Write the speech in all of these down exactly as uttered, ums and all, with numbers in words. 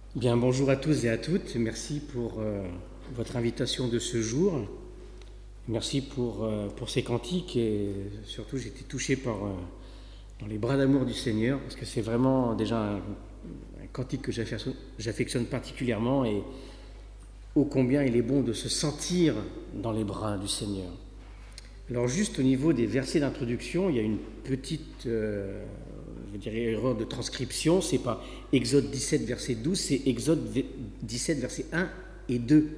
Bien, bonjour à tous et à toutes. Merci pour euh, votre invitation de ce jour. Merci pour, euh, pour ces cantiques et surtout j'ai été touché par euh, dans les bras d'amour du Seigneur parce que c'est vraiment déjà un, un cantique que j'affectionne particulièrement et ô combien il est bon de se sentir dans les bras du Seigneur. Alors juste au niveau des versets d'introduction, il y a une petite euh, je dirais, erreur de transcription. C'est pas Exode dix-sept verset douze, c'est Exode dix-sept verset un et deux.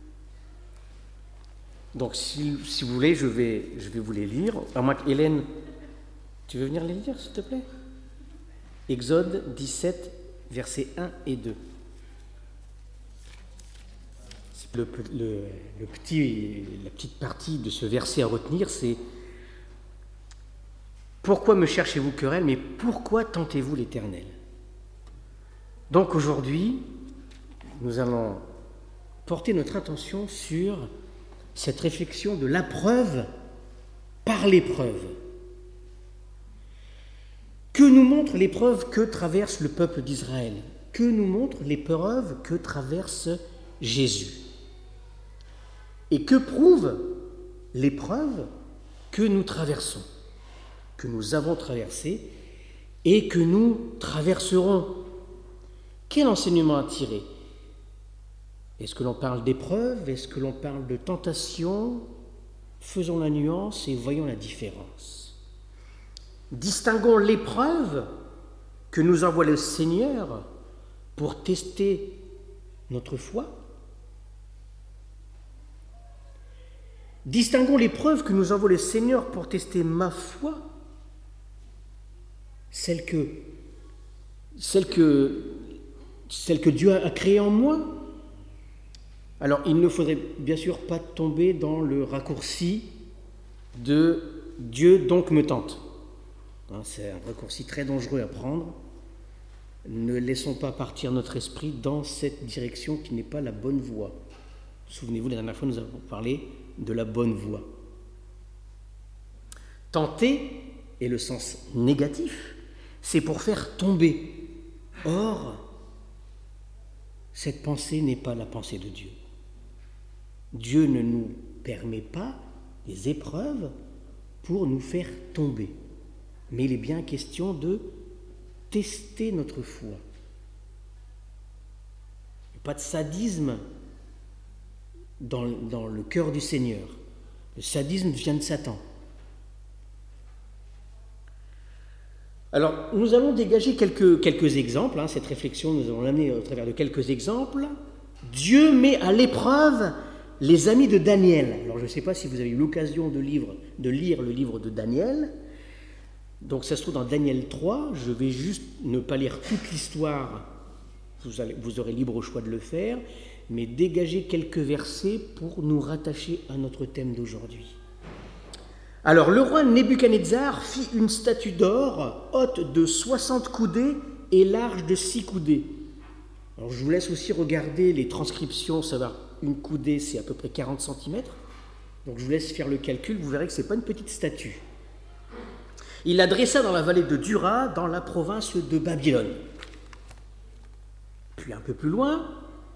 Donc si, si vous voulez, je vais, je vais vous les lire. À moins que Hélène, tu veux venir les lire s'il te plaît? Exode dix-sept verset un et deux. Le, le, le petit, la petite partie de ce verset à retenir, c'est « Pourquoi me cherchez-vous querelle, mais pourquoi tentez-vous l'Éternel ?» Donc aujourd'hui, nous allons porter notre attention sur cette réflexion de la preuve par l'épreuve. Que nous montre l'épreuve que traverse le peuple d'Israël? Que nous montre l'épreuve que traverse Jésus? Et que prouve l'épreuve que nous traversons, que nous avons traversée et que nous traverserons? Quel enseignement à tirer? Est-ce que l'on parle d'épreuve? Est-ce que l'on parle de tentation? Faisons la nuance et voyons la différence. Distinguons l'épreuve que nous envoie le Seigneur pour tester notre foi. Distinguons l'épreuve que nous envoie le Seigneur pour tester ma foi, celle que, celle que, celle que Dieu a créée en moi. Alors, il ne faudrait bien sûr pas tomber dans le raccourci de « Dieu donc me tente ». C'est un raccourci très dangereux à prendre. Ne laissons pas partir notre esprit dans cette direction qui n'est pas la bonne voie. Souvenez-vous, la dernière fois, nous avons parlé de la bonne voie. Tenter est le sens négatif, c'est pour faire tomber. Or, cette pensée n'est pas la pensée de Dieu. Dieu ne nous permet pas des épreuves pour nous faire tomber. Mais il est bien question de tester notre foi. Pas de sadisme Dans, dans le cœur du Seigneur. Le sadisme vient de Satan. Alors, nous allons dégager quelques, quelques exemples. Hein, cette réflexion, nous allons l'amener au travers de quelques exemples. Dieu met à l'épreuve les amis de Daniel. Alors, je ne sais pas si vous avez eu l'occasion de, livre, de lire le livre de Daniel. Donc, ça se trouve dans Daniel trois. Je vais juste ne pas lire toute l'histoire. Vous, allez, vous aurez libre choix de le faire. Mais dégager quelques versets pour nous rattacher à notre thème d'aujourd'hui. Alors, le roi Nebuchadnezzar fit une statue d'or haute de soixante coudées et large de six coudées. Alors, je vous laisse aussi regarder les transcriptions, savoir une coudée, c'est à peu près quarante centimètres. Donc, je vous laisse faire le calcul, vous verrez que ce n'est pas une petite statue. Il la dressa dans la vallée de Dura, dans la province de Babylone. Puis un peu plus loin,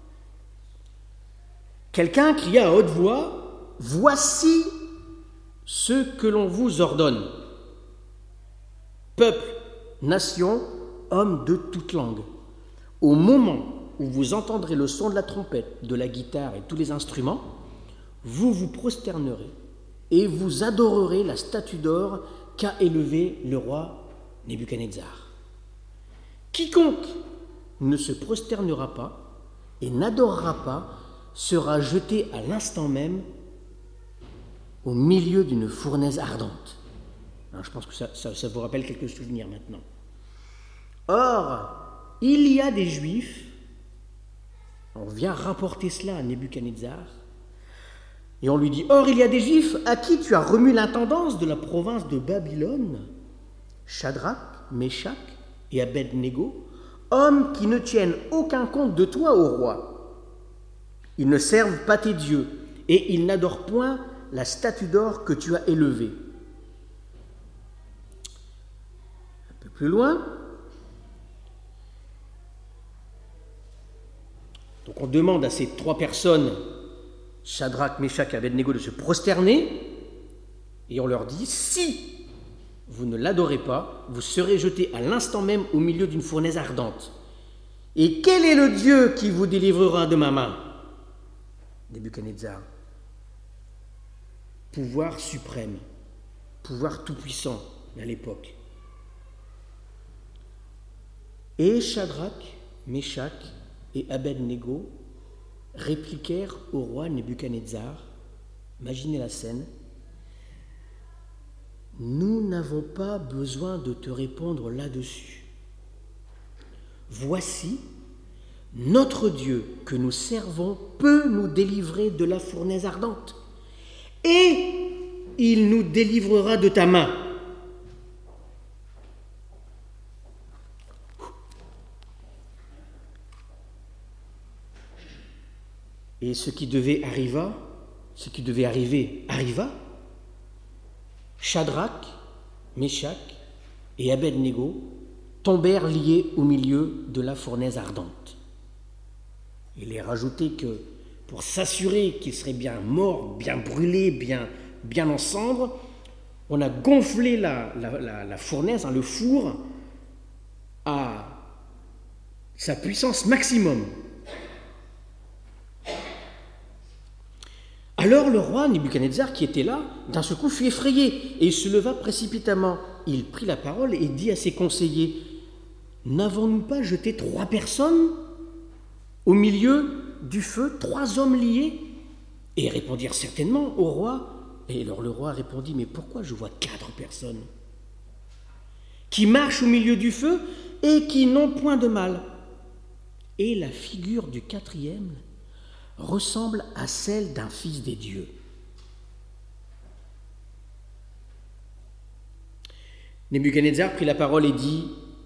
quelqu'un cria à haute voix, « Voici ce que l'on vous ordonne. Peuple, nation, hommes de toute langue, au moment où vous entendrez le son de la trompette, de la guitare et tous les instruments, vous vous prosternerez et vous adorerez la statue d'or qu'a élevée le roi Nebuchadnezzar. Quiconque ne se prosternera pas et n'adorera pas sera jeté à l'instant même au milieu d'une fournaise ardente. » Alors, je pense que ça, ça, ça vous rappelle quelques souvenirs maintenant. Or, il y a des Juifs, on vient rapporter cela à Nebuchadnezzar, et on lui dit « Or, il y a des Juifs à qui tu as remis l'intendance de la province de Babylone, Shadrach, Meshach et Abednego, hommes qui ne tiennent aucun compte de toi, ô roi. Ils ne servent pas tes dieux, et ils n'adorent point la statue d'or que tu as élevée. » Un peu plus loin, Donc on demande à ces trois personnes, Shadrach, Meshach et Abednego, de se prosterner, et on leur dit, si vous ne l'adorez pas, vous serez jetés à l'instant même au milieu d'une fournaise ardente. Et quel est le Dieu qui vous délivrera de ma main? Nebuchadnezzar. Pouvoir suprême, pouvoir tout-puissant à l'époque. Et Shadrach, Meshach et Abednego répliquèrent au roi Nebuchadnezzar, imaginez la scène, « Nous n'avons pas besoin de te répondre là-dessus. Voici, notre Dieu que nous servons peut nous délivrer de la fournaise ardente, et il nous délivrera de ta main. » Et ce qui devait arriva, ce qui devait arriver arriva. Shadrach, Meshach et Abednego tombèrent liés au milieu de la fournaise ardente. Il est rajouté que pour s'assurer qu'ils seraient bien morts, bien brûlés, bien, bien en cendres, on a gonflé la, la, la, la fournaise, hein, le four, à sa puissance maximum. Alors le roi Nebuchadnezzar, qui était là, d'un seul coup fut effrayé et il se leva précipitamment. Il prit la parole et dit à ses conseillers, « N'avons-nous pas jeté trois personnes au milieu du feu, trois hommes liés ?» Et ils répondirent certainement au roi. Et alors le roi répondit, « Mais pourquoi je vois quatre personnes qui marchent au milieu du feu et qui n'ont point de mal ?» Et la figure du quatrième ressemble à celle d'un fils des dieux. Nebuchadnezzar prit la parole et dit,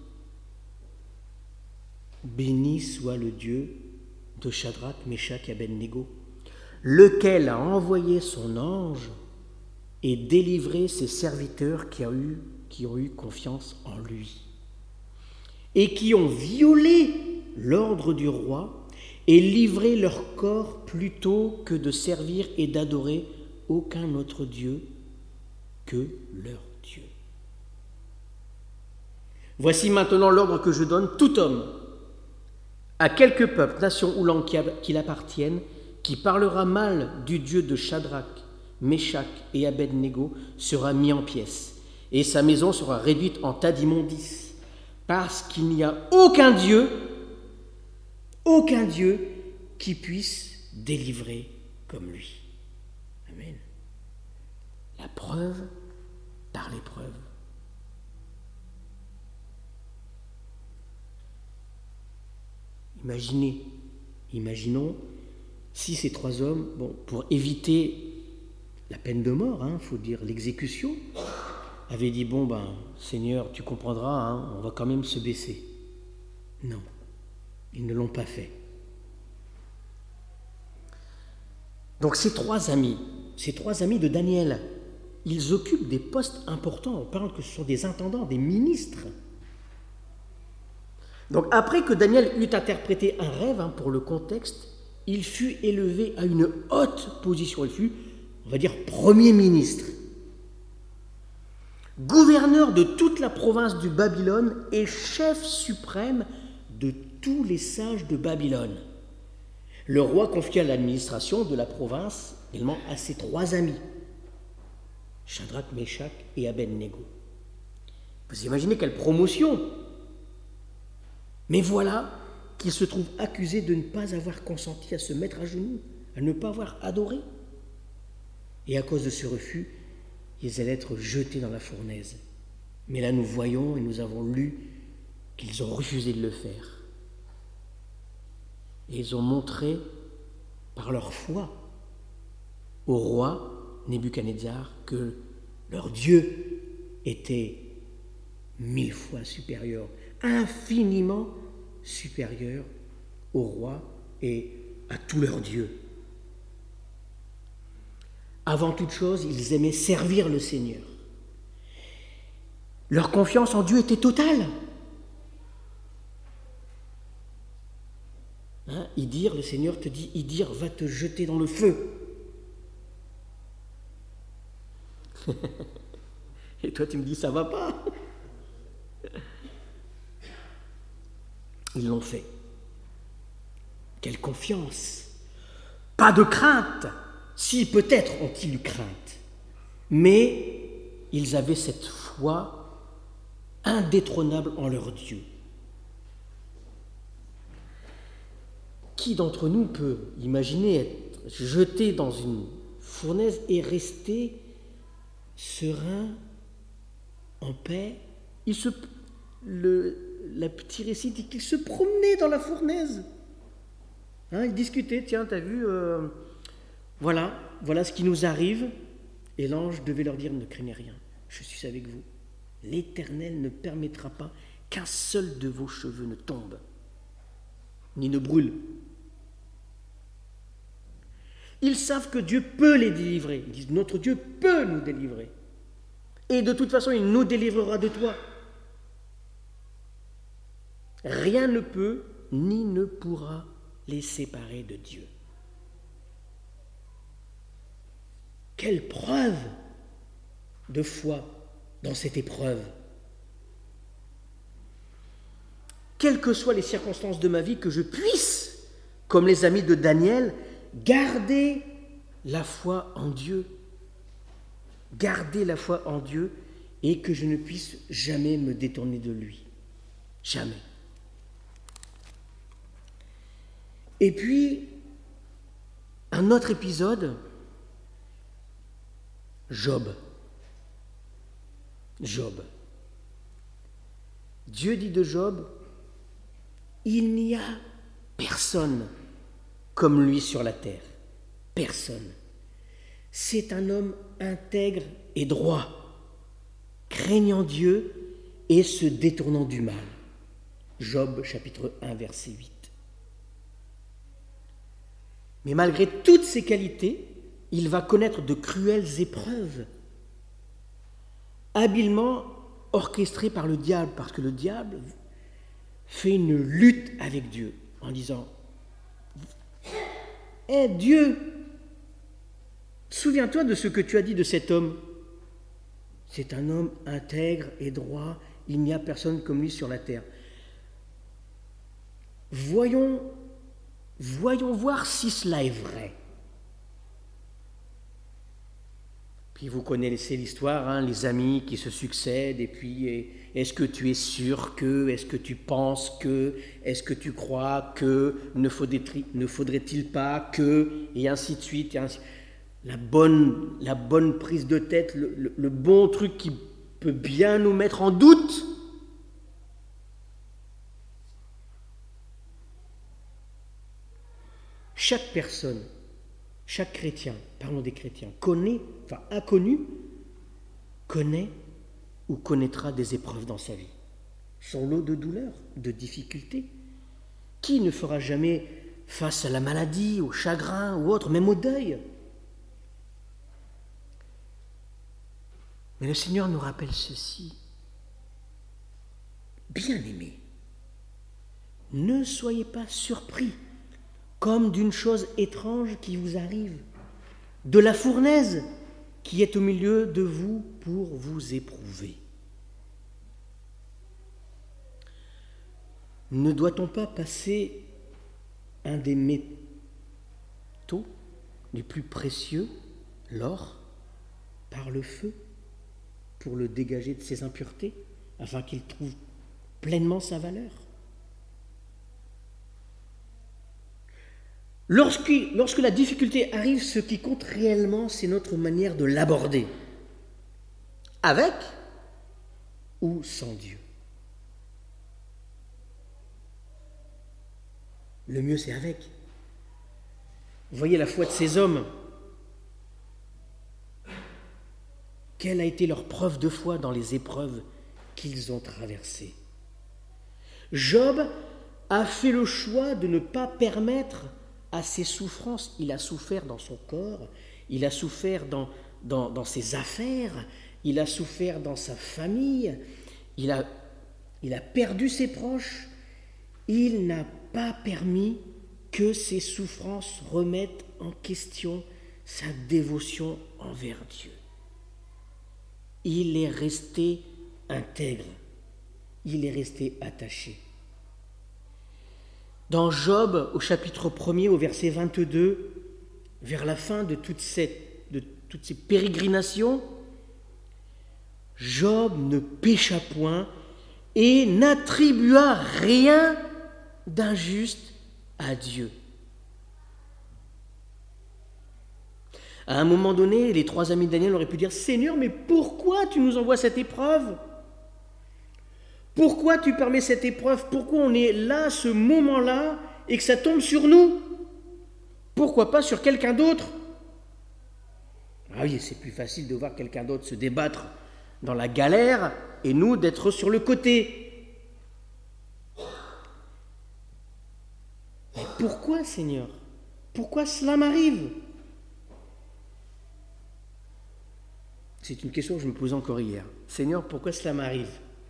« Béni soit le Dieu de Shadrach, Meshach et Abednego, lequel a envoyé son ange et délivré ses serviteurs qui ont eu, qui ont eu confiance en lui, et qui ont violé l'ordre du roi et livré leur corps plutôt que de servir et d'adorer aucun autre Dieu que leur Dieu. Voici maintenant l'ordre que je donne, tout homme, à quelque peuple, nation ou langue qu'il appartienne, qui parlera mal du Dieu de Shadrach, Meshach et Abednego sera mis en pièces, et sa maison sera réduite en tas d'immondices, parce qu'il n'y a aucun Dieu Aucun Dieu qui puisse délivrer comme lui. Amen. La preuve par l'épreuve. Imaginez, imaginons si ces trois hommes, bon, pour éviter la peine de mort, il hein, faut dire l'exécution, avaient dit, bon ben, Seigneur, tu comprendras, hein, on va quand même se baisser. Non. Ils ne l'ont pas fait. Donc ces trois amis, ces trois amis de Daniel, ils occupent des postes importants. On parle que ce sont des intendants, des ministres. Donc après que Daniel eut interprété un rêve, hein, pour le contexte, il fut élevé à une haute position. Il fut, on va dire, premier ministre, gouverneur de toute la province du Babylone et chef suprême de tous les sages de Babylone. Le roi confia l'administration de la province également à ses trois amis, Shadrach, Meshach et Abednego. Vous imaginez quelle promotion! Mais voilà qu'ils se trouvent accusés de ne pas avoir consenti à se mettre à genoux, à ne pas avoir adoré. Et à cause de ce refus, ils allaient être jetés dans la fournaise. Mais là, nous voyons et nous avons lu qu'ils ont refusé de le faire. Et ils ont montré par leur foi au roi Nebuchadnezzar que leur Dieu était mille fois supérieur, infiniment supérieur au roi et à tous leurs dieux. Avant toute chose, ils aimaient servir le Seigneur. Leur confiance en Dieu était totale. Hein, Idir, le Seigneur te dit, Idir va te jeter dans le feu. Et toi tu me dis, ça va pas. Ils l'ont fait. Quelle confiance. Pas de crainte. Si, peut-être ont-ils eu crainte. Mais ils avaient cette foi indétrônable en leur Dieu. Qui d'entre nous peut imaginer être jeté dans une fournaise et rester serein, en paix? Il se, le, la petite récit dit qu'il se promenait dans la fournaise. Hein, il discutait, tiens, t'as vu, euh, voilà, voilà ce qui nous arrive. Et l'ange devait leur dire, ne craignez rien, je suis avec vous. L'Éternel ne permettra pas qu'un seul de vos cheveux ne tombe, ni ne brûle. Ils savent que Dieu peut les délivrer. Ils disent, notre Dieu peut nous délivrer. Et de toute façon, il nous délivrera de toi. Rien ne peut ni ne pourra les séparer de Dieu. Quelle preuve de foi dans cette épreuve. Quelles que soient les circonstances de ma vie, que je puisse, comme les amis de Daniel, garder la foi en Dieu. Garder la foi en Dieu et que je ne puisse jamais me détourner de lui. Jamais. Et puis, un autre épisode, Job. Job. Dieu dit de Job, il n'y a personne comme lui sur la terre. Personne. C'est un homme intègre et droit, craignant Dieu et se détournant du mal. Job chapitre un, verset huit. Mais malgré toutes ces qualités, il va connaître de cruelles épreuves, habilement orchestrées par le diable, parce que le diable fait une lutte avec Dieu en disant « Hé Dieu, souviens-toi de ce que tu as dit de cet homme. C'est un homme intègre et droit, il n'y a personne comme lui sur la terre. Voyons, voyons voir si cela est vrai. » Puis vous connaissez l'histoire, hein, les amis qui se succèdent, et puis et, est-ce que tu es sûr que, est-ce que tu penses que, est-ce que tu crois que, ne faudrait-il, ne faudrait-il pas que, et ainsi de suite. Et ainsi. La, bonne, la bonne prise de tête, le, le, le bon truc qui peut bien nous mettre en doute. Chaque personne, chaque chrétien, parlons des chrétiens, connaît, enfin inconnu, connaît ou connaîtra des épreuves dans sa vie. Son lot de douleurs, de difficultés. Qui ne fera jamais face à la maladie, au chagrin ou autre, même au deuil? Mais le Seigneur nous rappelle ceci. Bien-aimés, ne soyez pas surpris comme d'une chose étrange qui vous arrive, de la fournaise qui est au milieu de vous pour vous éprouver. Ne doit-on pas passer un des métaux les plus précieux, l'or, par le feu pour le dégager de ses impuretés, afin qu'il trouve pleinement sa valeur? Lorsque, lorsque la difficulté arrive, ce qui compte réellement, c'est notre manière de l'aborder. Avec ou sans Dieu. Le mieux, c'est avec. Vous voyez la foi de ces hommes. Quelle a été leur preuve de foi dans les épreuves qu'ils ont traversées? Job a fait le choix de ne pas permettre à ses souffrances. Il a souffert dans son corps, il a souffert dans, dans, dans ses affaires, il a souffert dans sa famille, il a, il a perdu ses proches. Il n'a pas permis que ses souffrances remettent en question sa dévotion envers Dieu. Il est resté intègre, il est resté attaché. Dans Job, au chapitre premier, au verset vingt-deux, vers la fin de, toute cette, de toutes ces pérégrinations, Job ne pécha point et n'attribua rien d'injuste à Dieu. À un moment donné, les trois amis de Daniel auraient pu dire « Seigneur, mais pourquoi tu nous envoies cette épreuve ? Pourquoi tu permets cette épreuve ? Pourquoi on est là, ce moment-là, et que ça tombe sur nous ? Pourquoi pas sur quelqu'un d'autre ?» Ah oui, c'est plus facile de voir quelqu'un d'autre se débattre dans la galère et nous d'être sur le côté. Mais pourquoi, Seigneur ? Pourquoi cela m'arrive ? C'est une question que je me posais encore hier. Seigneur, pourquoi cela m'arrive ?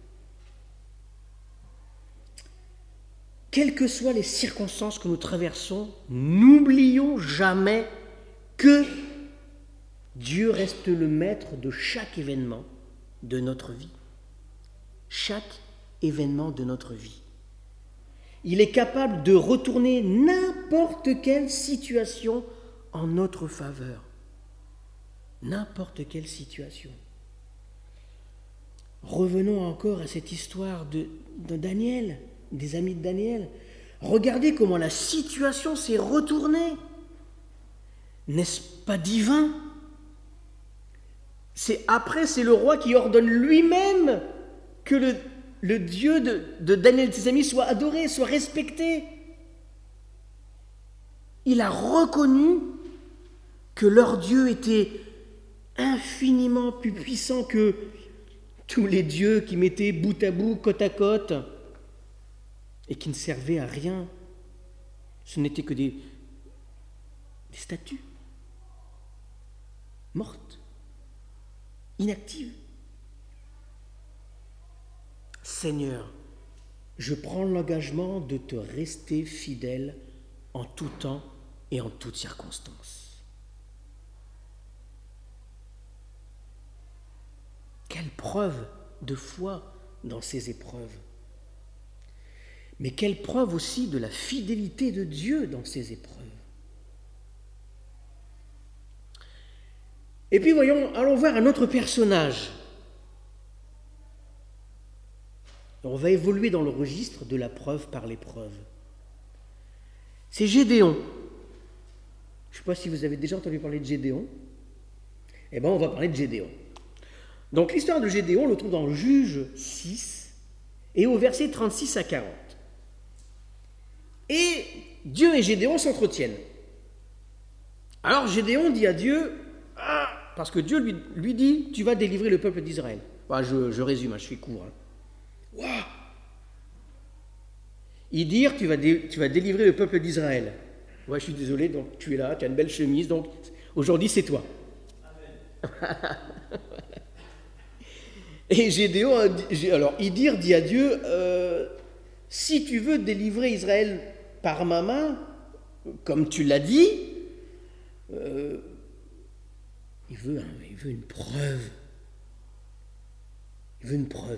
Quelles que soient les circonstances que nous traversons, n'oublions jamais que Dieu reste le maître de chaque événement de notre vie. Chaque événement de notre vie. Il est capable de retourner n'importe quelle situation en notre faveur. N'importe quelle situation. Revenons encore à cette histoire de, de Daniel, des amis de Daniel. Regardez comment la situation s'est retournée. N'est-ce pas divin ? C'est, après, c'est le roi qui ordonne lui-même que le, le Dieu de, de Daniel et de ses amis soit adoré, soit respecté. Il a reconnu que leur Dieu était infiniment plus puissant que tous les dieux qui mettaient bout à bout, côte à côte, et qui ne servaient à rien. Ce n'étaient que des, des statues mortes, inactives. Seigneur, je prends l'engagement de te rester fidèle en tout temps et en toutes circonstances. Quelle preuve de foi dans ces épreuves. Mais quelle preuve aussi de la fidélité de Dieu dans ces épreuves. Et puis voyons, allons voir un autre personnage. On va évoluer dans le registre de la preuve par l'épreuve. C'est Gédéon. Je ne sais pas si vous avez déjà entendu parler de Gédéon. Eh bien, on va parler de Gédéon. Donc l'histoire de Gédéon, on le trouve dans Juges six et au verset trente-six à quarante. Et Dieu et Gédéon s'entretiennent. Alors Gédéon dit à Dieu, ah, parce que Dieu lui, lui dit, tu vas délivrer le peuple d'Israël. Enfin, je, je résume, je fais court. Hein. Wow. Il dit, tu vas, dé, tu vas délivrer le peuple d'Israël. Ouais, je suis désolé, donc tu es là, tu as une belle chemise, donc aujourd'hui c'est toi. Amen. Et Gédéon, alors Idir dit à Dieu, euh, si tu veux délivrer Israël par ma main, comme tu l'as dit, euh, il, veut un, il veut une preuve. Il veut une preuve.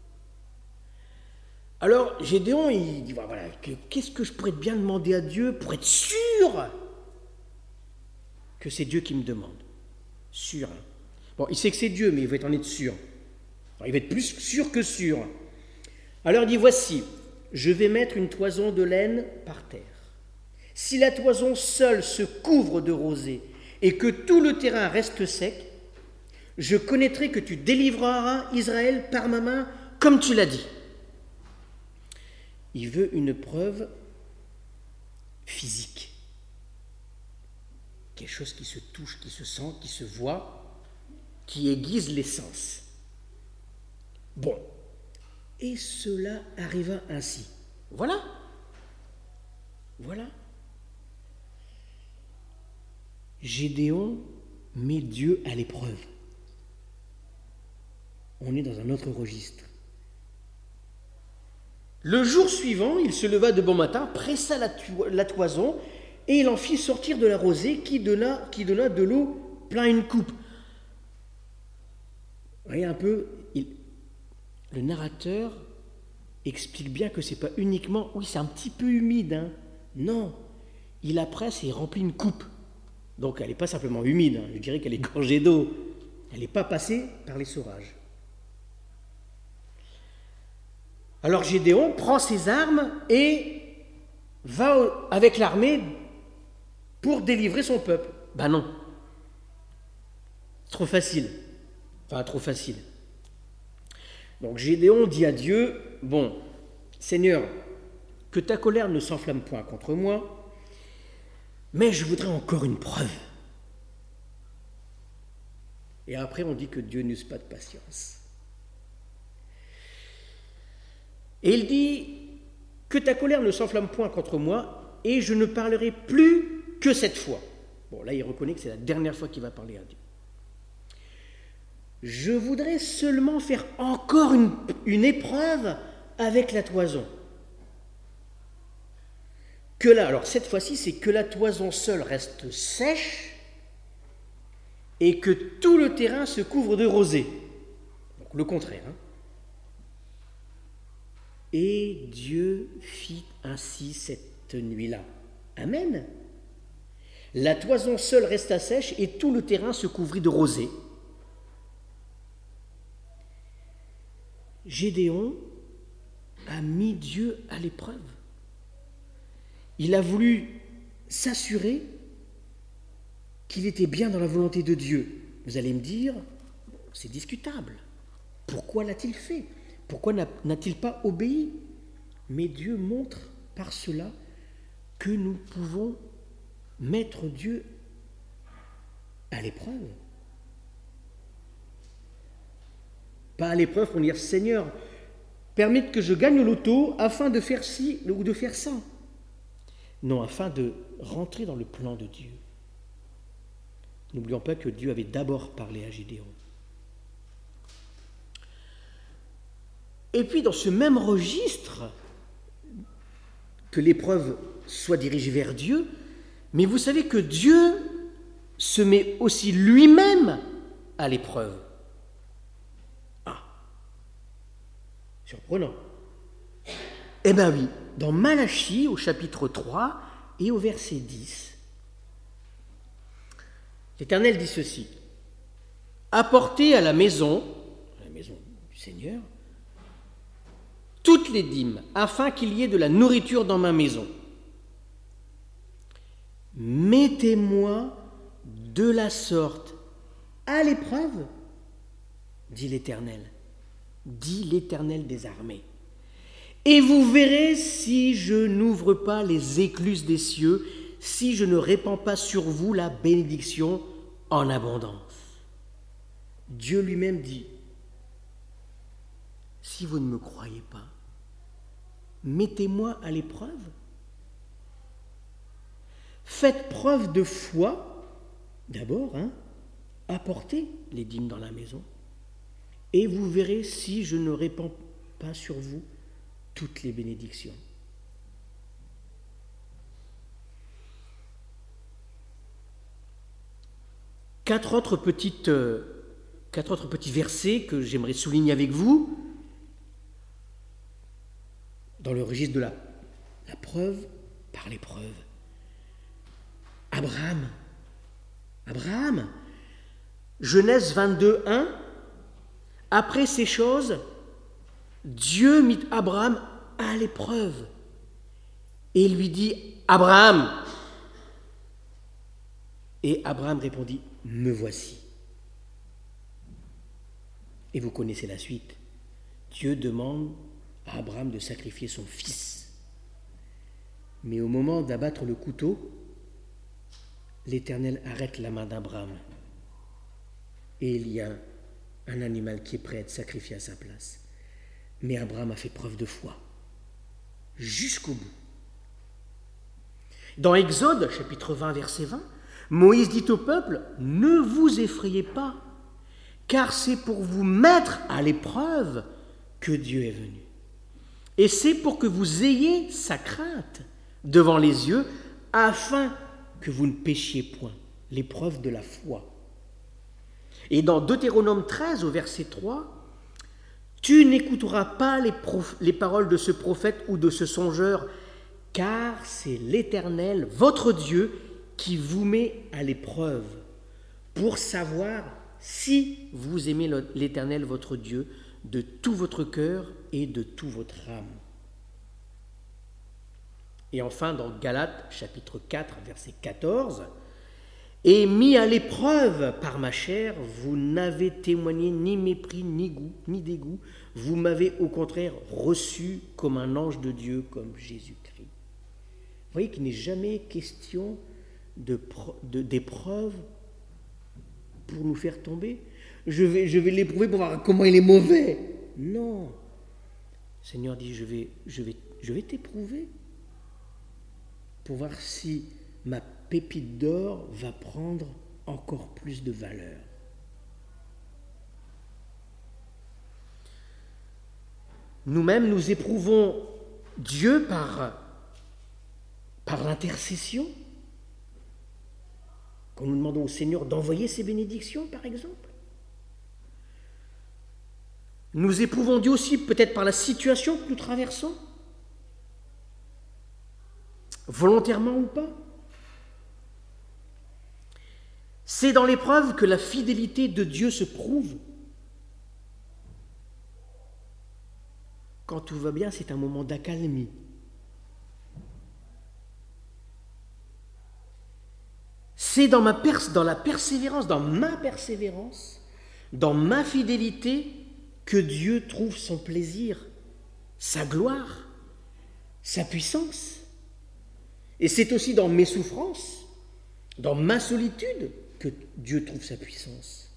Alors Gédéon, il dit, voilà, qu'est-ce que je pourrais bien demander à Dieu pour être sûr que c'est Dieu qui me demande. Sûr. Hein. Bon, il sait que c'est Dieu, mais il veut en être sûr. Alors, il va être plus sûr que sûr. Alors il dit, voici, je vais mettre une toison de laine par terre. Si la toison seule se couvre de rosée et que tout le terrain reste sec, je connaîtrai que tu délivreras Israël par ma main, comme tu l'as dit. Il veut une preuve physique. Quelque chose qui se touche, qui se sent, qui se voit, qui aiguise les sens. Bon, et cela arriva ainsi. Voilà. Voilà. Gédéon met Dieu à l'épreuve. On est dans un autre registre. Le jour suivant, il se leva de bon matin, pressa la, to- la toison, et il en fit sortir de la rosée qui donna, qui donna de l'eau plein une coupe. Voyez un peu, il, le narrateur explique bien que c'est pas uniquement, oui, c'est un petit peu humide, hein. Non, il la presse et il remplit une coupe. Donc elle n'est pas simplement humide, hein. Je dirais qu'elle est gorgée d'eau. Elle n'est pas passée par l'essorage. Alors Gédéon prend ses armes et va avec l'armée pour délivrer son peuple. Ben non. Trop facile. Enfin, trop facile. Donc Gédéon dit à Dieu, bon, Seigneur, que ta colère ne s'enflamme point contre moi, mais je voudrais encore une preuve. Et après, on dit que Dieu n'use pas de patience. Et il dit que ta colère ne s'enflamme point contre moi, et je ne parlerai plus que cette fois. Bon, là, il reconnaît que c'est la dernière fois qu'il va parler à Dieu. Je voudrais seulement faire encore une, une épreuve avec la toison. Que là, alors cette fois-ci, c'est que la toison seule reste sèche et que tout le terrain se couvre de rosée. Donc le contraire. Hein. Et Dieu fit ainsi cette nuit-là. Amen. La toison seule resta sèche et tout le terrain se couvrit de rosée. Gédéon a mis Dieu à l'épreuve. Il a voulu s'assurer qu'il était bien dans la volonté de Dieu. Vous allez me dire, c'est discutable. Pourquoi l'a-t-il fait ? Pourquoi n'a-t-il pas obéi ? Mais Dieu montre par cela que nous pouvons mettre Dieu à l'épreuve. Pas à l'épreuve pour dire « Seigneur, permette que je gagne au loto afin de faire ci ou de faire ça. » Non, afin de rentrer dans le plan de Dieu. N'oublions pas que Dieu avait d'abord parlé à Gédéon. Et puis dans ce même registre, que l'épreuve soit dirigée vers Dieu, mais vous savez que Dieu se met aussi lui-même à l'épreuve. Ah, surprenant. Eh bien oui, dans Malachie, au chapitre trois et au verset dix, l'Éternel dit ceci, « Apportez à la maison, à la maison du Seigneur, toutes les dîmes, afin qu'il y ait de la nourriture dans ma maison. Mettez-moi de la sorte à l'épreuve, dit l'Éternel, dit l'Éternel des armées. Et vous verrez si je n'ouvre pas les écluses des cieux, si je ne répands pas sur vous la bénédiction en abondance. » Dieu lui-même dit, « Si vous ne me croyez pas, mettez-moi à l'épreuve. Faites preuve de foi, d'abord, hein, apportez les dîmes dans la maison, et vous verrez si je ne répands pas sur vous toutes les bénédictions. » Quatre autres, petites, euh, quatre autres petits versets que j'aimerais souligner avec vous, dans le registre de la, la preuve par l'épreuve. Abraham, Abraham, Genèse vingt-deux, un, après ces choses, Dieu mit Abraham à l'épreuve et lui dit, Abraham. Et Abraham répondit, me voici. Et vous connaissez la suite. Dieu demande à Abraham de sacrifier son fils. Mais au moment d'abattre le couteau, l'Éternel arrête la main d'Abraham. Et il y a un animal qui est prêt à être sacrifié à sa place. Mais Abraham a fait preuve de foi, jusqu'au bout. Dans Exode, chapitre vingt, verset vingt, Moïse dit au peuple, « Ne vous effrayez pas, car c'est pour vous mettre à l'épreuve que Dieu est venu. » Et c'est pour que vous ayez sa crainte devant les yeux, afin que vous ne péchiez point. L'épreuve de la foi. Et dans Deutéronome treize, au verset trois, « Tu n'écouteras pas les, prof- les paroles de ce prophète ou de ce songeur, car c'est l'Éternel, votre Dieu, qui vous met à l'épreuve, pour savoir si vous aimez l'Éternel, votre Dieu, de tout votre cœur et de toute votre âme. » Et enfin, dans Galates, chapitre quatre, verset quatorze, « Et mis à l'épreuve par ma chair, vous n'avez témoigné ni mépris, ni goût, ni dégoût. Vous m'avez au contraire reçu comme un ange de Dieu, comme Jésus-Christ. » Vous voyez qu'il n'est jamais question de, de, d'épreuve pour nous faire tomber. Je vais, je vais l'éprouver pour voir comment il est mauvais. Non. Le Seigneur dit, je vais, je vais, je vais t'éprouver pour voir si ma pépite d'or va prendre encore plus de valeur. Nous-mêmes, nous éprouvons Dieu par, par l'intercession. Quand nous demandons au Seigneur d'envoyer ses bénédictions, par exemple. Nous éprouvons Dieu aussi peut-être par la situation que nous traversons, volontairement ou pas. C'est dans l'épreuve que la fidélité de Dieu se prouve. Quand tout va bien, c'est un moment d'accalmie. C'est dans, ma pers- dans la persévérance, dans ma persévérance, dans ma fidélité, que Dieu trouve son plaisir, sa gloire, sa puissance. Et c'est aussi dans mes souffrances, dans ma solitude, que Dieu trouve sa puissance.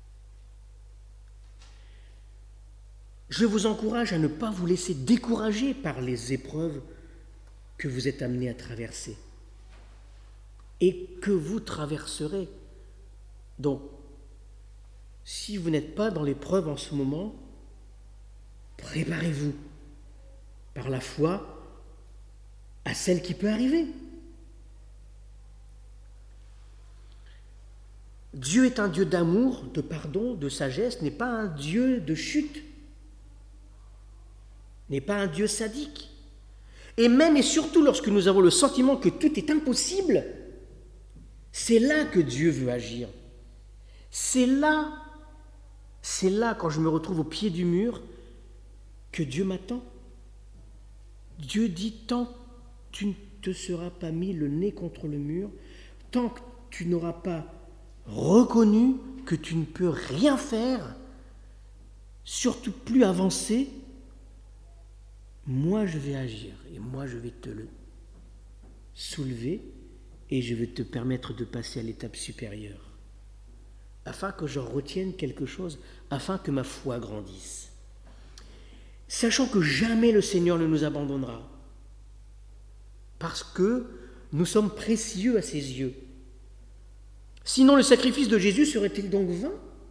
Je vous encourage à ne pas vous laisser décourager par les épreuves que vous êtes amenés à traverser et que vous traverserez. Donc, si vous n'êtes pas dans l'épreuve en ce moment, préparez-vous par la foi à celle qui peut arriver. Dieu est un Dieu d'amour, de pardon, de sagesse, n'est pas un Dieu de chute, n'est pas un Dieu sadique. Et même et surtout lorsque nous avons le sentiment que tout est impossible, c'est là que Dieu veut agir. C'est là, c'est là quand je me retrouve au pied du mur que Dieu m'attend. Dieu dit, tant que tu ne te seras pas mis le nez contre le mur, tant que tu n'auras pas reconnu que tu ne peux rien faire, surtout plus avancer, moi je vais agir et moi je vais te le soulever et je vais te permettre de passer à l'étape supérieure, afin que j'en retienne quelque chose, afin que ma foi grandisse. Sachant que jamais le Seigneur ne nous abandonnera, parce que nous sommes précieux à ses yeux. Sinon, le sacrifice de Jésus serait-il donc vain ?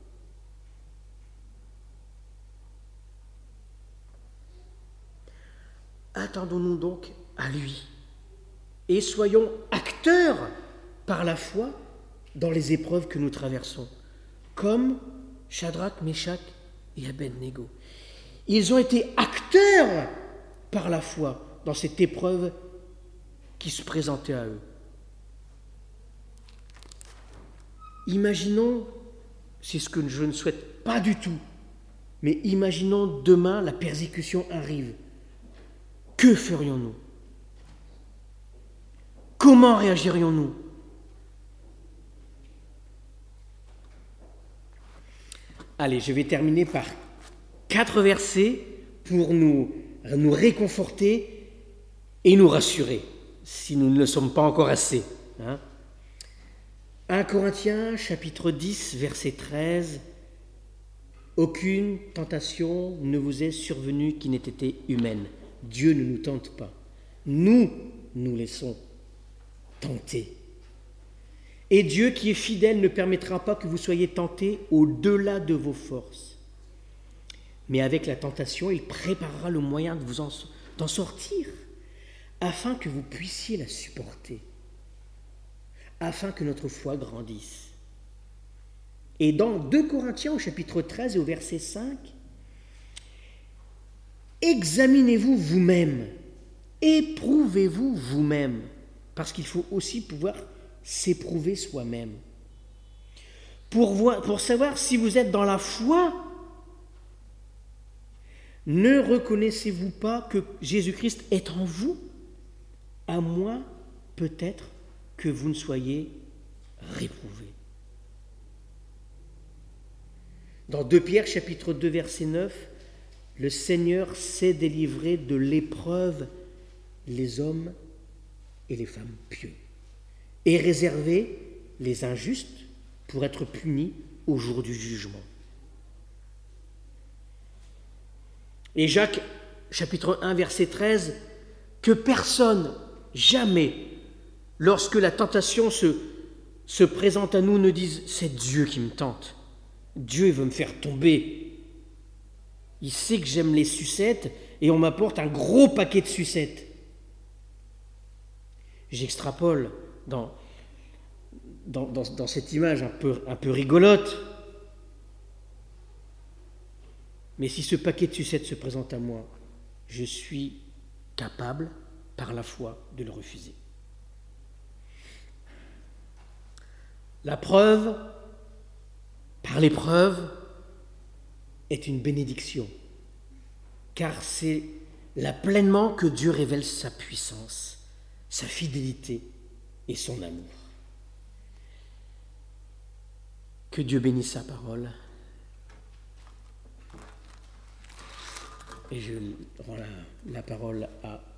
Attendons-nous donc à lui et soyons acteurs par la foi dans les épreuves que nous traversons, comme Shadrach, Meshach et Abednego. Ils ont été acteurs par la foi dans cette épreuve qui se présentait à eux. Imaginons, c'est ce que je ne souhaite pas du tout, mais imaginons demain la persécution arrive. Que ferions-nous ? Comment réagirions-nous ? Allez, je vais terminer par quatre versets pour nous, nous réconforter et nous rassurer, si nous ne le sommes pas encore assez. Hein ? un Corinthiens, chapitre dix, verset treize. « Aucune tentation ne vous est survenue qui n'ait été humaine. » Dieu ne nous tente pas. Nous nous laissons tenter. Et Dieu qui est fidèle ne permettra pas que vous soyez tentés au-delà de vos forces. Mais avec la tentation, il préparera le moyen de vous, en, d'en sortir, afin que vous puissiez la supporter, afin que notre foi grandisse. Et dans deux Corinthiens au chapitre treize et au verset cinq, examinez-vous vous-même, éprouvez-vous vous-même, parce qu'il faut aussi pouvoir s'éprouver soi-même. Pour, voir, pour savoir si vous êtes dans la foi, ne reconnaissez-vous pas que Jésus-Christ est en vous, à moins peut-être que vous ne soyez réprouvés. Dans deux Pierre chapitre deux verset neuf, le Seigneur sait délivrer de l'épreuve les hommes et les femmes pieux, et réserver les injustes pour être punis au jour du jugement. Et Jacques, chapitre un, verset treize, que personne, jamais, lorsque la tentation se, se présente à nous, ne dise « c'est Dieu qui me tente, Dieu veut me faire tomber, il sait que j'aime les sucettes et on m'apporte un gros paquet de sucettes ». J'extrapole dans, dans, dans, dans cette image un peu, un peu rigolote. Mais si ce paquet de sucettes se présente à moi, je suis capable, par la foi, de le refuser. La preuve, par l'épreuve, est une bénédiction, car c'est là pleinement que Dieu révèle sa puissance, sa fidélité et son amour. Que Dieu bénisse sa parole. Et je rends la, la parole à